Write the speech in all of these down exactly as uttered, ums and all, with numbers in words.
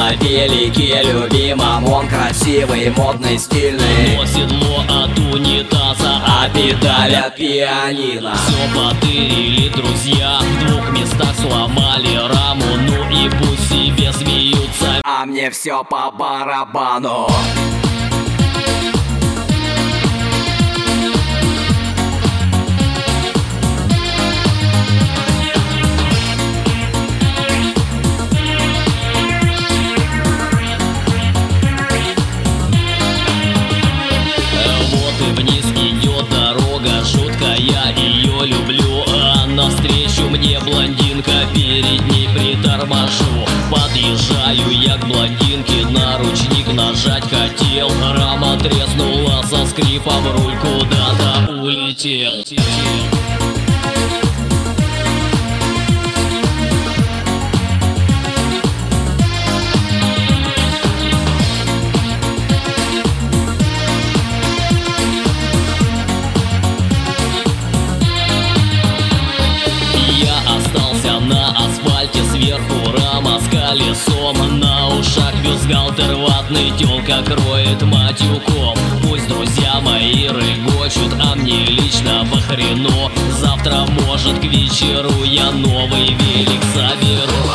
на велике любимом, он красивый, модный, стильный. Но седло от унитаза, а педаль от пианино. Все потырили друзья, в двух местах сломали раму. Ну и пусть себе смеются, а мне все по барабану. Я ее люблю, а навстречу мне блондинка, перед ней приторможу. Подъезжаю я к блондинке, на ручник нажать хотел, рама треснула со скрипом, руль куда-то улетел. Сверху рама с колесом, на ушах бюстгальтер ватный, тёлка кроет матюком. Пусть друзья мои рыгочут, а мне лично похрену. Завтра, может, к вечеру я новый велик соберу.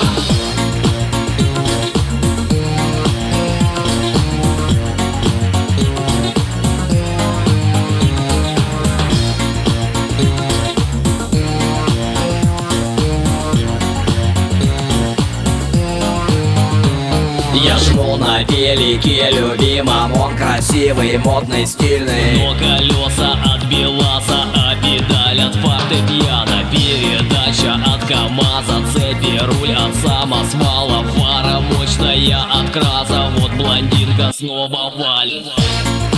Я жму на велике любимом, он красивый, модный, стильный. Но колеса от БелАЗа, а педаль от фортепиано. Передача от КамАЗа, цепи, руль от самосвала. Фара мощная от Краза, вот блондинка снова валит.